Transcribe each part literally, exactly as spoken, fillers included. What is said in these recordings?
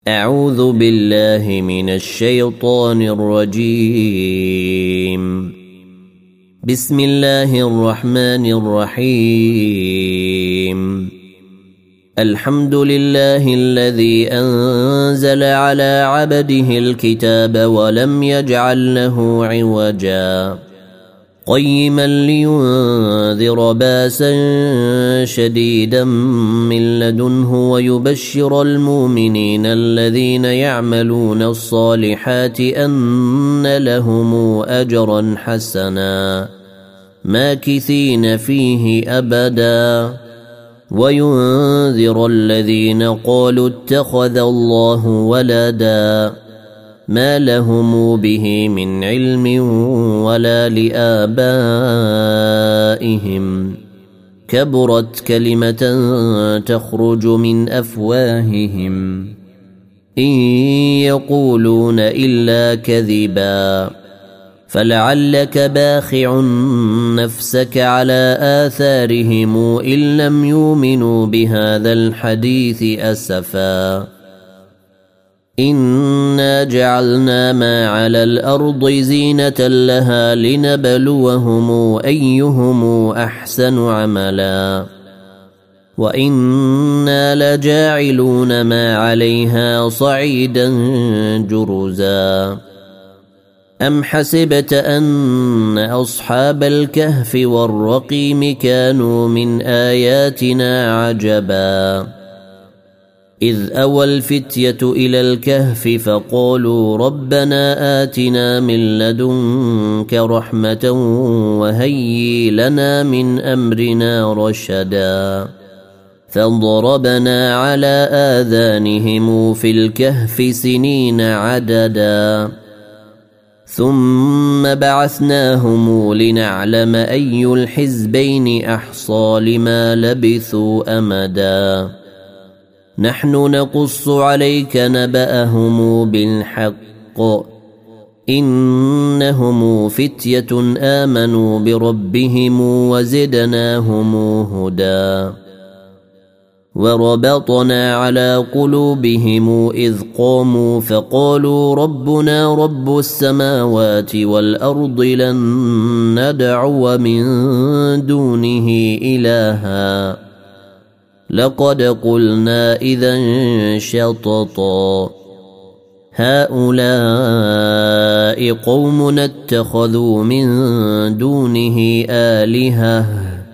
أعوذ بالله من الشيطان الرجيم. بسم الله الرحمن الرحيم. الحمد لله الذي أنزل على عبده الكتاب ولم يجعل له عوجا قيما لينذر باسا شديدا من لدنه ويبشر المؤمنين الذين يعملون الصالحات أن لهم أجرا حسنا ماكثين فيه أبدا وينذر الذين قالوا اتخذ الله ولدا ما لهم به من علم ولا لآبائهم كبرت كلمة تخرج من أفواههم إن يقولون إلا كذبا فلعلك باخع نفسك على آثارهم إن لم يؤمنوا بهذا الحديث أسفا إنا جعلنا ما على الأرض زينة لها لنبلوهم أيهم أحسن عملا وإنا لجاعلون ما عليها صعيدا جرزا أم حسبت أن أصحاب الكهف والرقيم كانوا من آياتنا عجبا إذ أوى الفتية إلى الكهف فقالوا ربنا آتنا من لدنك رحمة وهيئ لنا من أمرنا رشدا فضربنا على آذانهم في الكهف سنين عددا ثم بعثناهم لنعلم أي الحزبين أحصى لما لبثوا أمدا نحن نقص عليك نبأهم بالحق إنهم فتية آمنوا بربهم وزدناهم هدى وربطنا على قلوبهم إذ قاموا فقالوا ربنا رب السماوات والأرض لن ندعو من دونه إلها لقد قلنا إذا شططا هؤلاء قوم اتخذوا من دونه آلهة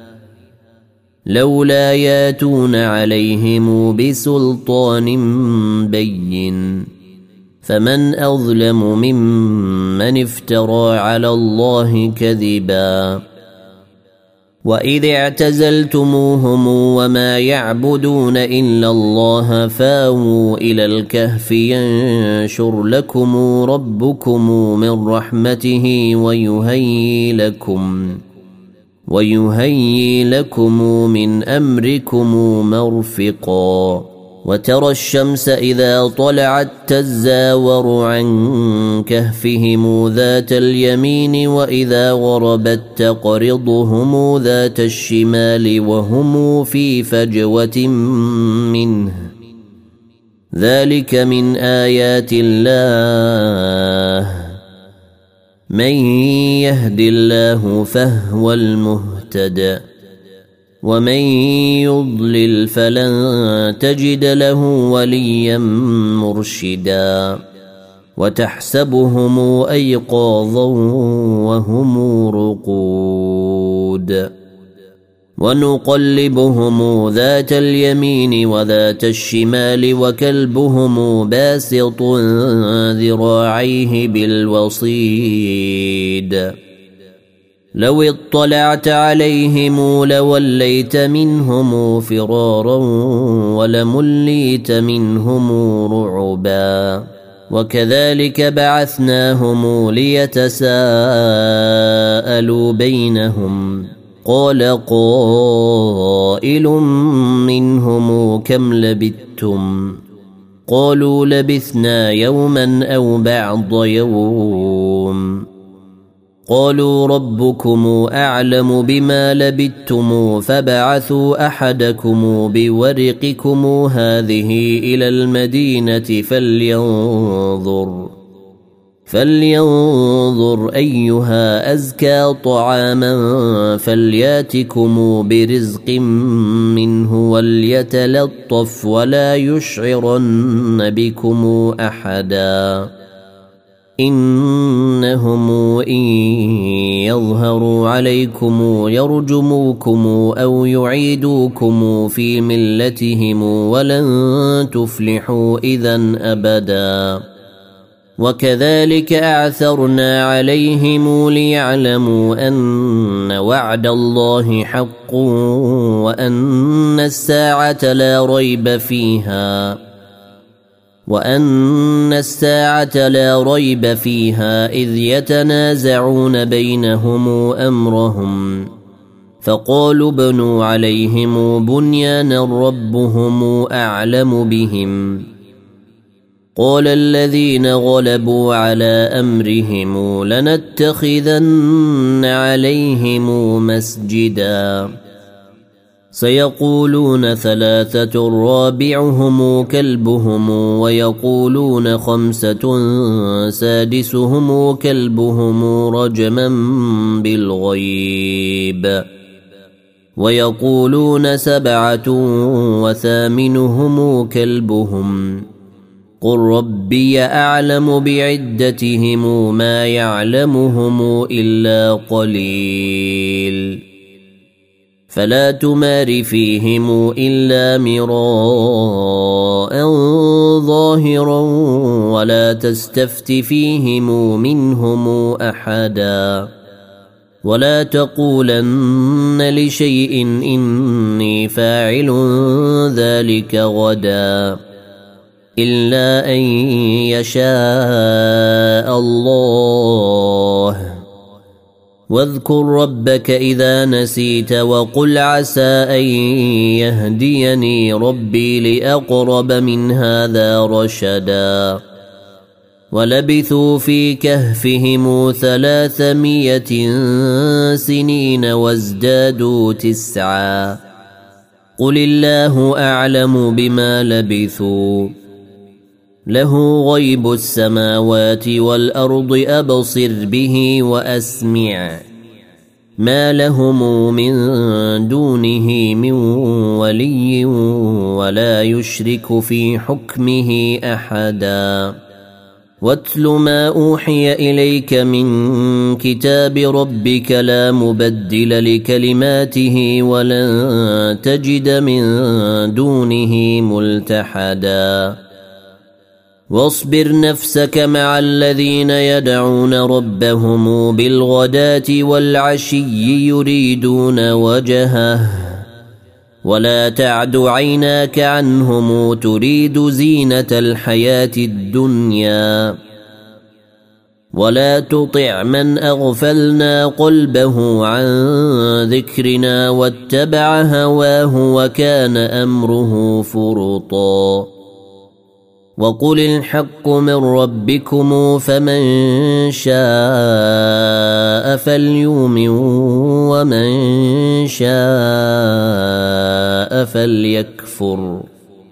لولا ياتون عليهم بسلطان بين فمن أظلم ممن افترى على الله كذبا وإذ اعتزلتموهم وما يعبدون إلا الله فاووا إلى الكهف ينشر لكم ربكم من رحمته ويهيئ لكم ويهيئ لكم من أمركم مرفقا وترى الشمس إذا طلعت تزاور عن كهفهم ذات اليمين وإذا غربت تقرضهم ذات الشمال وهم في فجوة منه ذلك من آيات الله من يهد الله فهو المهتد ومن يضلل فلن تجد له وليا مرشدا وتحسبهم أيقاظا وهم رقود ونقلبهم ذات اليمين وذات الشمال وكلبهم باسط ذراعيه بالوصيد لو اطلعت عليهم لوليت منهم فرارا ولمليت منهم رعبا وكذلك بعثناهم ليتساءلوا بينهم قال قائل منهم كم لبثتم قالوا لبثنا يوما أو بعض يوم قالوا ربكم أعلم بما لبثتم فابعثوا أحدكم بورقكم هذه إلى المدينة فلينظر فلينظر أيها أزكى طعاما فلياتكم برزق منه وليتلطف ولا يشعرن بكم أحدا إنهم إن يظهروا عليكم يرجموكم أو يعيدوكم في ملتهم ولن تفلحوا إذن أبدا وكذلك أعثرنا عليهم ليعلموا أن وعد الله حق وأن الساعة لا ريب فيها وأن الساعة لا ريب فيها إذ يتنازعون بينهم أمرهم فقالوا بنوا عليهم بنيانا ربهم أعلم بهم قال الذين غلبوا على أمرهم لنتخذن عليهم مسجدا سيقولون ثلاثة رابعهم كلبهم ويقولون خمسة سادسهم كلبهم رجما بالغيب ويقولون سبعة وثامنهم كلبهم قل ربي أعلم بعدتهم ما يعلمهم إلا قليل فلا تمار فيهم إلا مراء ظاهرا ولا تستفت فيهم منهم أحدا ولا تقولن لشيء إني فاعل ذلك غدا إلا أن يشاء الله واذكر ربك إذا نسيت وقل عسى أن يهديني ربي لأقرب من هذا رشدا ولبثوا في كهفهم ثلاثمائة سنين وازدادوا تسعا قل الله أعلم بما لبثوا له غيب السماوات والأرض أبصر به وأسمع ما لهم من دونه من ولي ولا يشرك في حكمه أحدا واتل ما أوحي إليك من كتاب ربك لا مبدل لكلماته ولن تجد من دونه ملتحدا واصبر نفسك مع الذين يدعون ربهم بالغداة والعشي يريدون وجهه ولا تعد عيناك عنهم تريد زينة الحياة الدنيا ولا تطع من أغفلنا قلبه عن ذكرنا واتبع هواه وكان أمره فرطا وقل الحق من ربكم فمن شاء فليؤمن ومن شاء فليكفر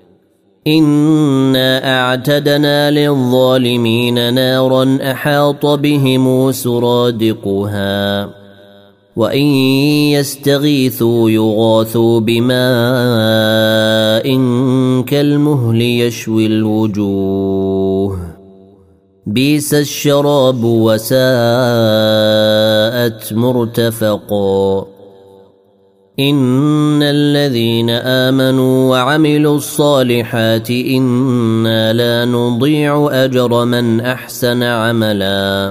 إنا أعتدنا للظالمين نارا أحاط بهم سرادقها وإن يستغيثوا يغاثوا بماء كالمهل يشوي الوجوه بئس الشراب وساءت مرتفقا إن الذين آمنوا وعملوا الصالحات إنا لا نضيع أجر من أحسن عملا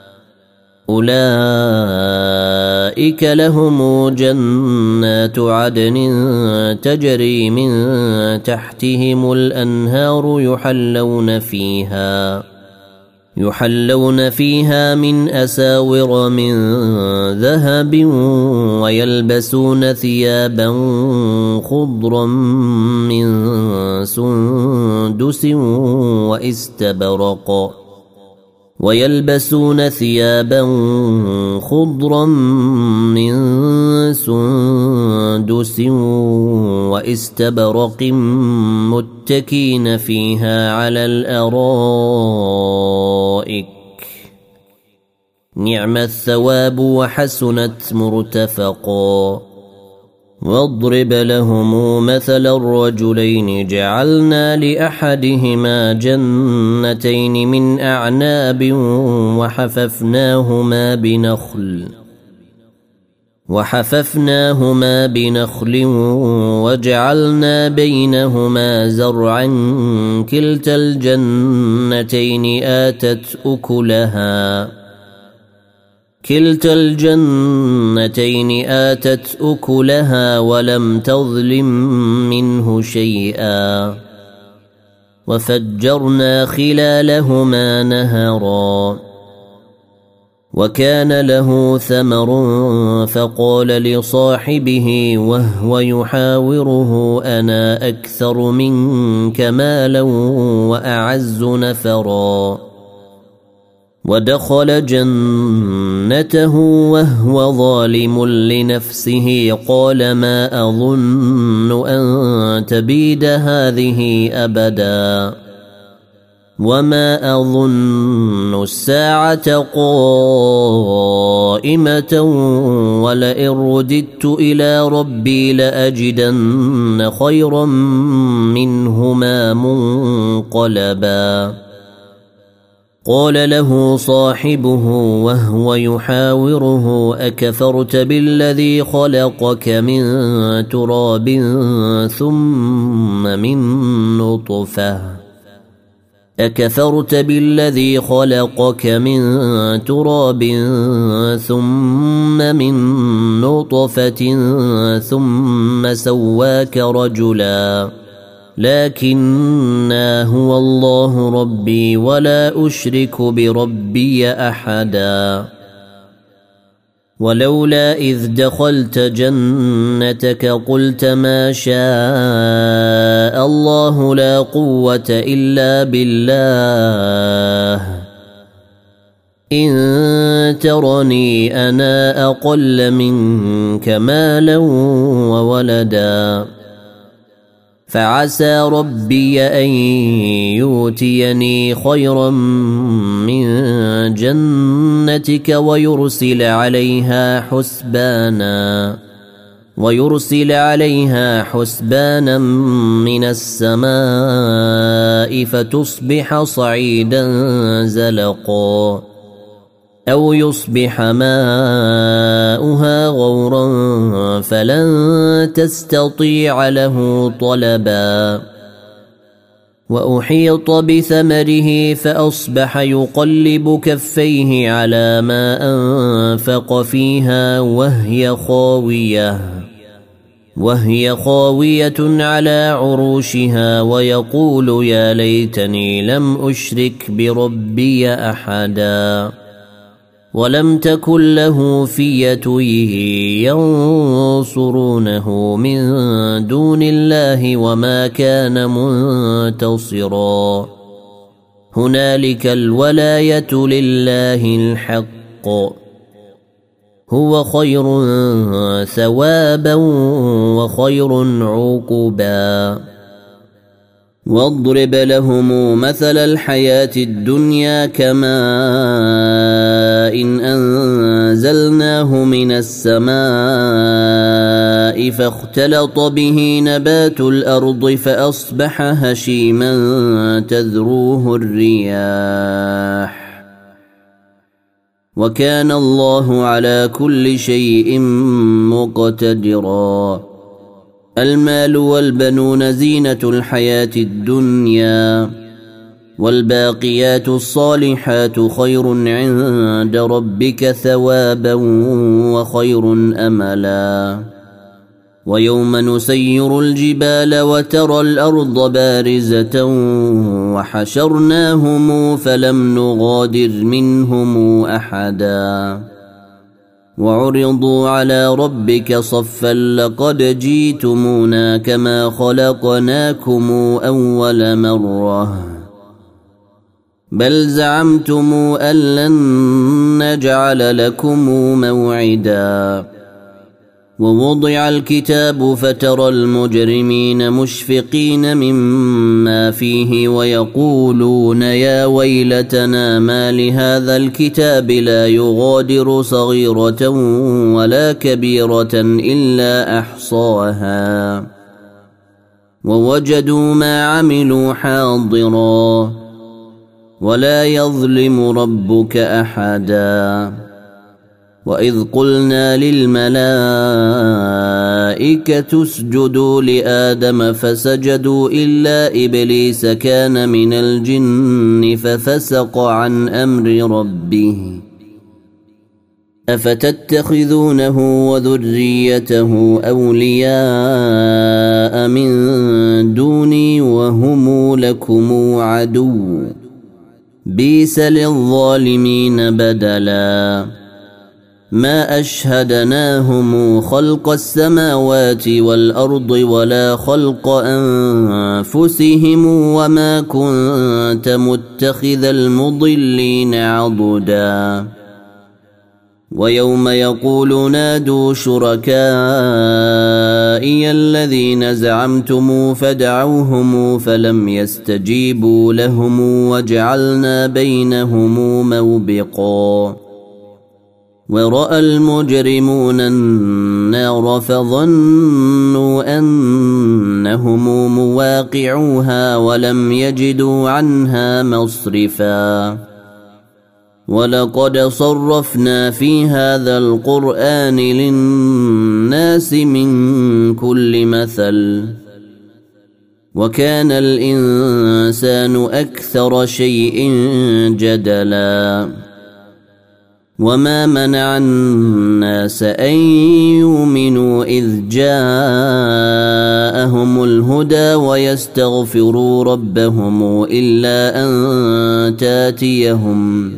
أولئك لهم جنات عدن تجري من تحتهم الأنهار يحلون فيها يحلون فيها من أساور من ذهب ويلبسون ثيابا خضرا من سندس وإستبرق ويلبسون ثيابا خضرا من سندس واستبرق متكين فيها على الأرائك نعم الثواب وحسنت مرتفقا. واضرب لهم مثل الرجلين جعلنا لأحدهما جنتين من أعناب وحففناهما بنخل وحففناهما بنخل وجعلنا بينهما زرعا كلتا الجنتين آتت أكلها كلتا الجنتين آتت أكلها ولم تظلم منه شيئا وفجرنا خلالهما نهرا. وكان له ثمر فقال لصاحبه وهو يحاوره أنا أكثر منك مالا وأعز نفرا. ودخل جنته وهو ظالم لنفسه قال ما أظن أن تبيد هذه أبدا وما أظن الساعة قائمة ولئن رددت إلى ربي لأجدن خيرا منهما منقلبا. قال له صاحبه وهو يحاوره أكفرت بالذي خلقك من تراب ثم من نطفة أكفرت بالذي خلقك من تراب ثم من نطفة ثم سواك رجلا لكنا هو الله ربي ولا أشرك بربي أحدا. ولولا إذ دخلت جنتك قلت ما شاء الله لا قوة إلا بالله إن ترني أنا أقل منك مالا وولدا فعسى ربي أن يؤتيني خيرا من جنتك ويرسل عليها حسبانا ويرسل عليها حسبانا من السماء فتصبح صعيدا زلقا أو يصبح ماؤها غورا فلن تستطيع له طلبا. وأحيط بثمره فأصبح يقلب كفيه على ما أنفق فيها وهي خاوية وهي خاوية على عروشها ويقول يا ليتني لم أشرك بربي أحدا. ولم تكن له فية ينصرونه من دون الله وما كان منتصرا. هنالك الولاية لله الحق هو خير ثوابا وخير عقبا. واضرب لهم مثل الحياة الدنيا كماء إن أنزلناه من السماء فاختلط به نبات الأرض فأصبح هشيما تذروه الرياح وكان الله على كل شيء مقتدرا. المال والبنون زينة الحياة الدنيا والباقيات الصالحات خير عند ربك ثوابا وخير أملا. ويوم نسير الجبال وترى الأرض بارزة وحشرناهم فلم نغادر منهم أحدا وعرضوا على ربك صفا لقد جئتمونا كما خلقناكم أول مرة بل زعمتم أن لن نجعل لكم موعدا ووضع الكتاب فترى المجرمين مشفقين مما فيه ويقولون يا ويلتنا ما لهذا الكتاب لا يغادر صغيرة ولا كبيرة إلا أحصاها ووجدوا ما عملوا حاضرا ولا يظلم ربك أحدا وإذ قلنا للملائكة اسجدوا لآدم فسجدوا إلا إبليس كان من الجن ففسق عن أمر ربه أفتتخذونه وذريته أولياء من دوني وهم لكم عدو بئس للظالمين بدلا ما أشهدناهم خلق السماوات والأرض ولا خلق أنفسهم وما كنت متخذ المضلين عضدا ويوم يقول نادوا شركائي الذين زعمتم فدعوهم فلم يستجيبوا لهم وجعلنا بينهم موبقا ورأى المجرمون النار فظنوا أنهم مواقعوها ولم يجدوا عنها مصرفا ولقد صرفنا في هذا القرآن للناس من كل مثل وكان الإنسان أكثر شيء جدلا وما منع الناس أن يؤمنوا إذ جاءهم الهدى ويستغفروا ربهم إلا أن تاتيهم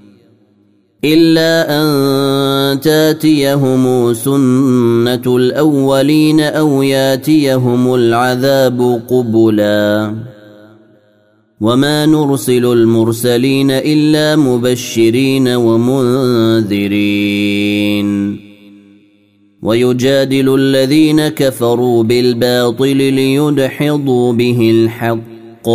إلا أن تاتيهم سنة الأولين أو ياتيهم العذاب قبلا وما نرسل المرسلين إلا مبشرين ومنذرين ويجادل الذين كفروا بالباطل ليدحضوا به الحق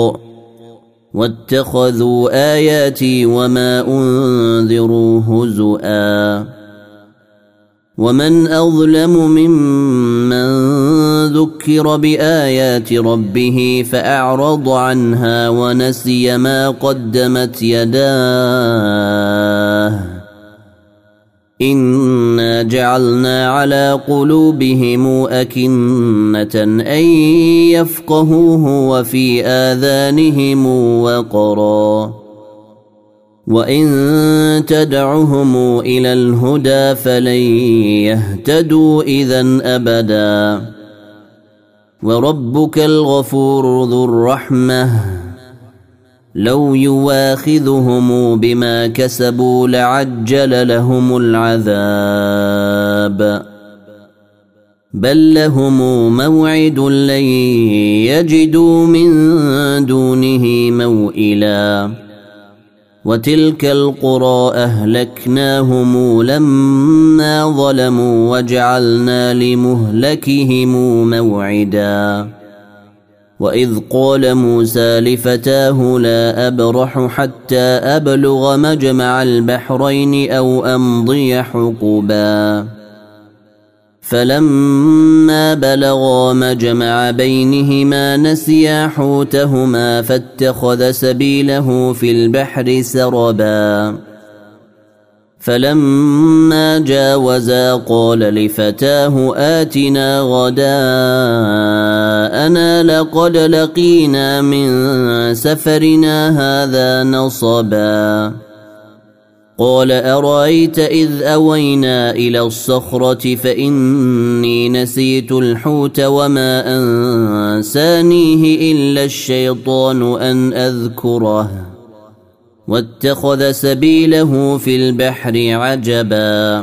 واتخذوا آياتي وما أنذروا هزؤا ومن أظلم ممن ذكر بآيات ربه فأعرض عنها ونسي ما قدمت يداه إنا جعلنا على قلوبهم أكنة أن يفقهوه وفي آذانهم وقرا وإن تدعهم إلى الهدى فلن يهتدوا إذن أبدا وربك الغفور ذو الرحمة لو يواخذهم بما كسبوا لعجل لهم العذاب بل لهم موعد لن يجدوا من دونه موئلا وتلك القرى أهلكناهم لما ظلموا وجعلنا لمهلكهم موعدا وإذ قال موسى لفتاه لا أبرح حتى أبلغ مجمع البحرين أو أمضي حقبا فلما بلغا مجمع بينهما نسيا حوتهما فاتخذ سبيله في البحر سربا فلما جاوزا قال لفتاه آتنا غداءنا لقد لقينا من سفرنا هذا نصبا قال أرأيت إذ أوينا إلى الصخرة فإني نسيت الحوت وما أنسانيه إلا الشيطان أن أذكره واتخذ سبيله في البحر عجبا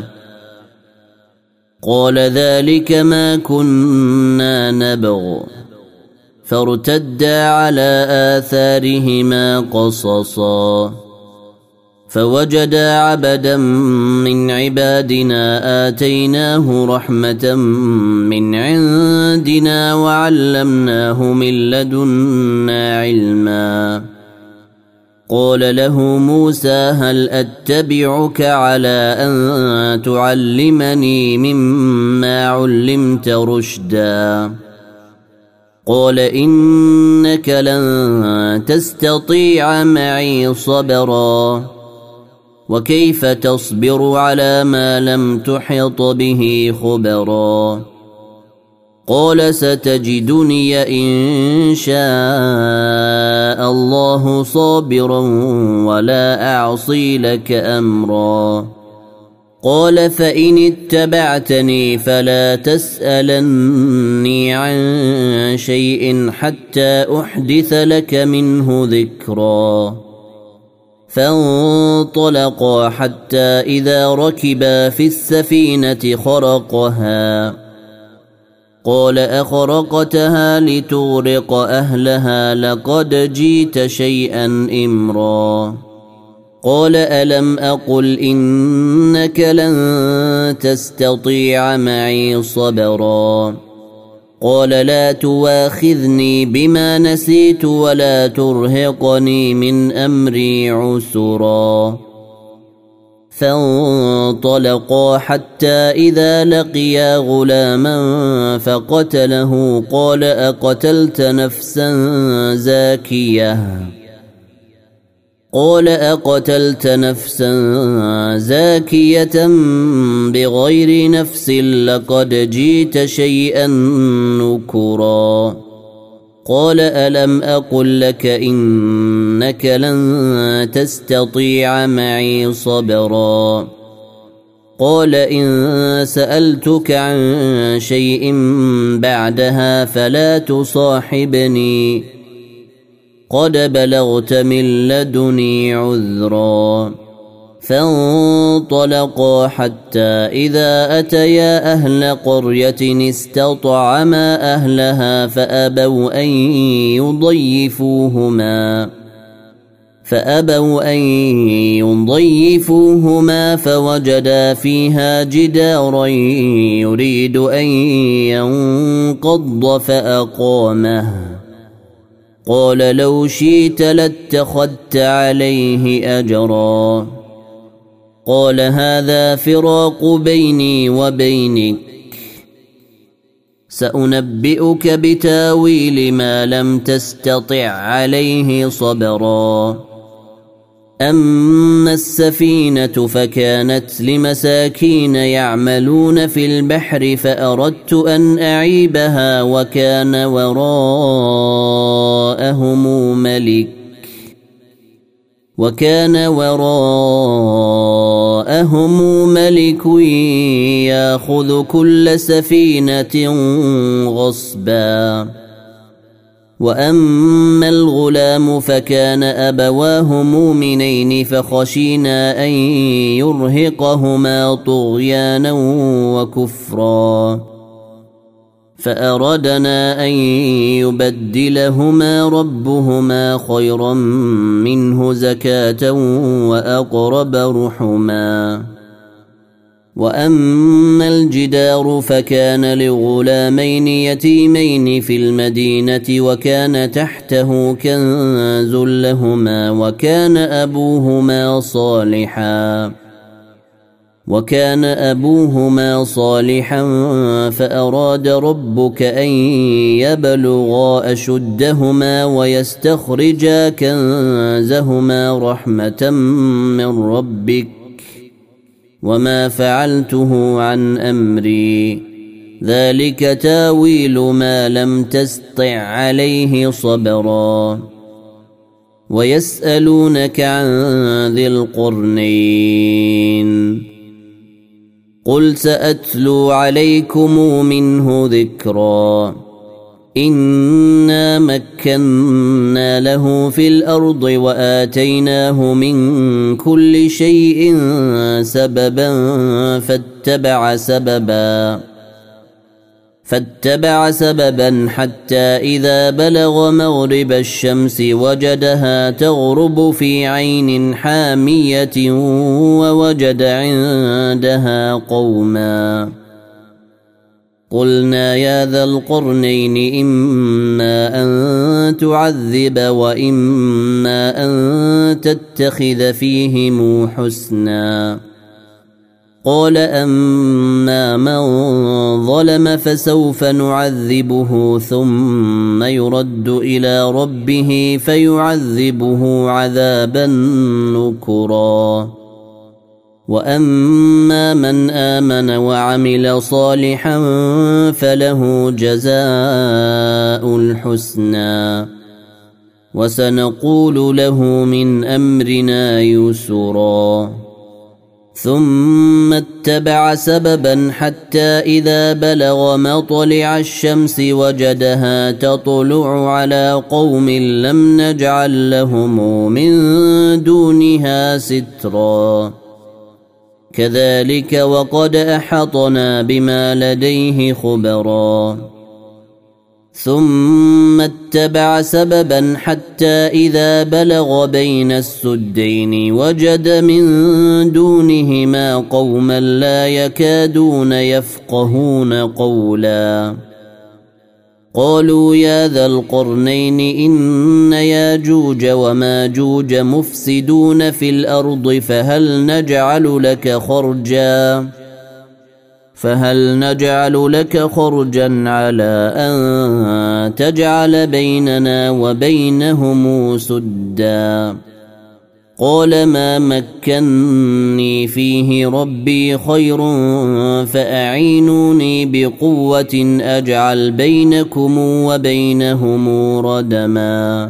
قال ذلك ما كنا نبغ فارتدا على آثارهما قصصا فوجدا عبدا من عبادنا آتيناه رحمة من عندنا وعلمناه من لدنا علما قال له موسى هل أتبعك على أن تعلمني مما علمت رشدا قال إنك لن تستطيع معي صبرا وكيف تصبر على ما لم تحط به خبرا قال ستجدني إن شاء الله صابرا ولا أعصي لك أمرا قال فإن اتبعتني فلا تسألني عن شيء حتى أحدث لك منه ذكرا فانطلقا حتى إذا ركبا في السفينة خرقها قال أخرقتها لتغرق أهلها لقد جئت شيئا إمرا قال ألم أقل إنك لن تستطيع معي صبرا قال لا تواخذني بما نسيت ولا ترهقني من أمري عسرا فانطلقا حتى إذا لقيا غلاما فقتله قال أقتلت نفسا زاكية قال أقتلت نفسا زاكية بغير نفس لقد جئت شيئا نكرا قال ألم أقل لك إنك لن تستطيع معي صبرا قال إن سألتك عن شيء بعدها فلا تصاحبني قد بلغت من لدني عذرا فانطلقا حتى إذا أتيا أهل قرية استطعما أهلها فأبوا أن يضيفوهما فأبوا أن يضيفوهما فوجدا فيها جدارا يريد أن ينقض فأقامه قال لو شئت لاتخذت عليه أجرا قال هذا فراق بيني وبينك سأنبئك بتاويل ما لم تستطع عليه صبرا أما السفينة فكانت لمساكين يعملون في البحر فأردت أن أعيبها وكان وراءهم ملك وكان وراءهم ملك يأخذ كل سفينة غصبا وأما الغلام فكان أبواه مؤمنين فخشينا أن يرهقهما طغيانا وكفرا فأردنا أن يبدلهما ربهما خيرا منه زكاة وأقرب رحما وأما الجدار فكان لغلامين يتيمين في المدينة وكان تحته كنز لهما وكان أبوهما صالحا وكان أبوهما صالحا فأراد ربك أن يبلغا أشدهما ويستخرجا كنزهما رحمة من ربك وما فعلته عن أمري ذلك تاويل ما لم تستطع عليه صبرا ويسألونك عن ذي القرنين قل سأتلو عليكم منه ذكرا إنا مكنا له في الأرض وآتيناه من كل شيء سببا فاتبع سببا فاتبع سببا حتى إذا بلغ مغرب الشمس وجدها تغرب في عين حامية ووجد عندها قوما قلنا يا ذا القرنين إما أن تعذب وإما أن تتخذ فيهم حسنا قال أما من ظلم فسوف نعذبه ثم يرد إلى ربه فيعذبه عذابا نكرا وأما من آمن وعمل صالحا فله جزاء الحسنى وسنقول له من أمرنا يسرا ثم اتبع سببا حتى إذا بلغ مطلع الشمس وجدها تطلع على قوم لم نجعل لهم من دونها سترا كذلك وقد أحطنا بما لديه خبرا ثم اتبع سببا حتى إذا بلغ بين السدين وجد من دونهما قوما لا يكادون يفقهون قولا قالوا يا ذا القرنين إن ياجوج وماجوج مفسدون في الأرض فهل نجعل لك خرجا فهل نجعل لك خرجا على أن تجعل بيننا وبينهم سدا قال ما مكني فيه ربي خير فأعينوني بقوة أجعل بينكم وبينهم ردما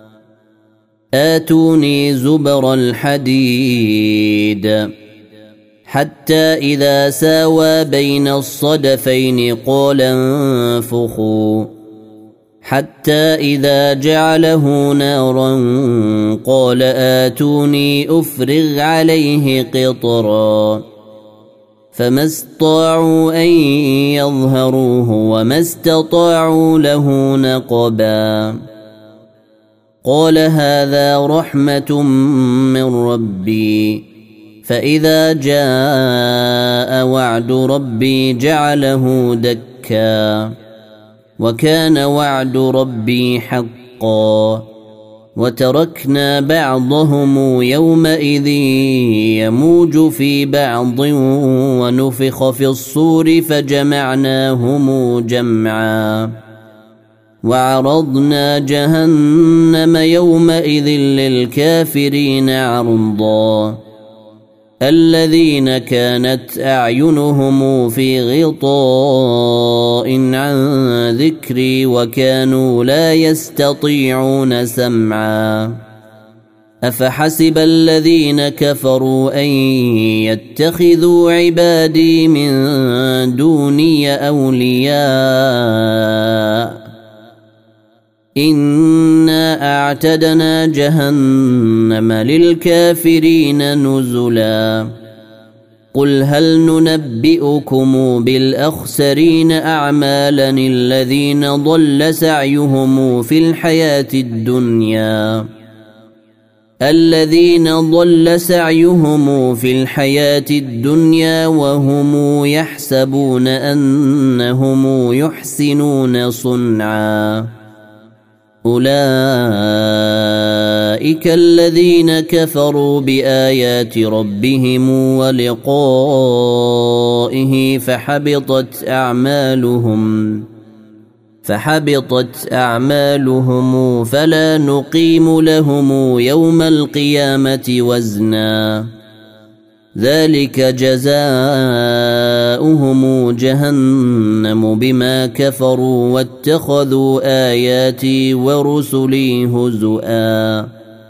آتوني زبر الحديد حتى إذا ساوى بين الصدفين قال انفخوا حتى إذا جعله نارا قال آتوني أفرغ عليه قطرا فما استطاعوا أن يظهروه وما استطاعوا له نقبا قال هذا رحمة من ربي فإذا جاء وعد ربي جعله دكا وكان وعد ربي حقا وتركنا بعضهم يومئذ يموج في بعض ونفخ في الصور فجمعناهم جمعا وعرضنا جهنم يومئذ للكافرين عرضا الذين كانت أعينهم في غطاء عن ذكري وكانوا لا يستطيعون سمعا أفحسب الذين كفروا أن يتخذوا عبادي من دوني أولياء إنا أعتدنا جهنم للكافرين نزلا قل هل ننبئكم بالأخسرين أعمالا الذين ضل سعيهم في الحياة الدنيا الذين ضل سعيهم في الحياة الدنيا وهم يحسبون أنهم يحسنون صنعا أولئك الذين كفروا بآيات ربهم ولقائه فحبطت أعمالهم فحبطت أعمالهم فلا نقيم لهم يوم القيامة وزنا ذلك جزاؤهم جهنم بما كفروا واتخذوا آياتي ورسلي هزؤا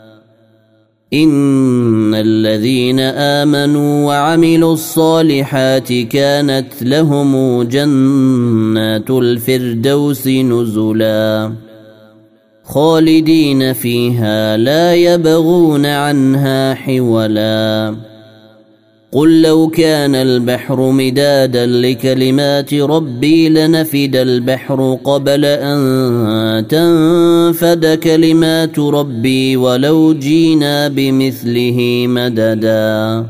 إن الذين آمنوا وعملوا الصالحات كانت لهم جنات الفردوس نزلا خالدين فيها لا يبغون عنها حولا قل لو كان البحر مدادا لكلمات ربي لنفد البحر قبل أن تنفد كلمات ربي ولو جينا بمثله مددا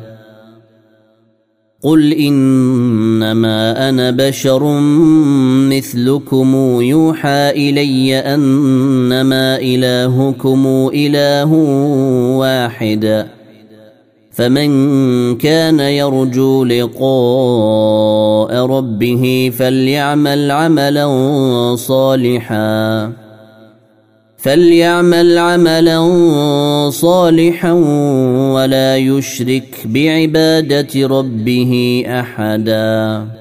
قل إنما أنا بشر مثلكم يوحى إلي أنما إلهكم إله واحد فمن كان يرجو لقاء ربه فليعمل عملا صالحا فليعمل عملا صالحا ولا يشرك بعبادة ربه أحدا.